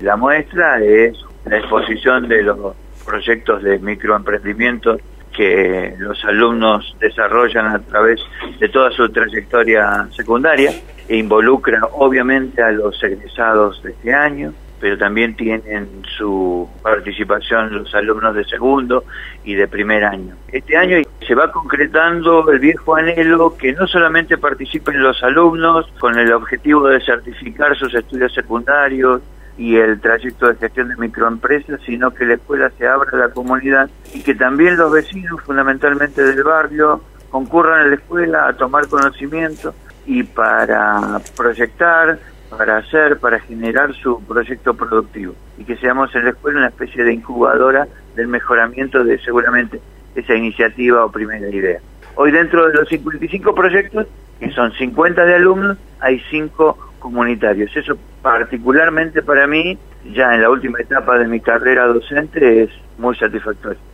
La muestra es la exposición de los proyectos de microemprendimiento que los alumnos desarrollan a través de toda su trayectoria secundaria e involucra obviamente a los egresados de este año, pero también tienen su participación los alumnos de segundo y de primer año. Este año se va concretando el viejo anhelo que no solamente participen los alumnos con el objetivo de certificar sus estudios secundarios y el trayecto de gestión de microempresas, sino que la escuela se abra a la comunidad y que también los vecinos, fundamentalmente del barrio, concurran a la escuela a tomar conocimiento y para proyectar, para hacer, para generar su proyecto productivo, y que seamos en la escuela una especie de incubadora del mejoramiento de seguramente esa iniciativa o primera idea. Hoy dentro de los 55 proyectos, que son 50 de alumnos, hay 5 comunitarios. Eso particularmente para mí, ya en la última etapa de mi carrera docente, es muy satisfactorio.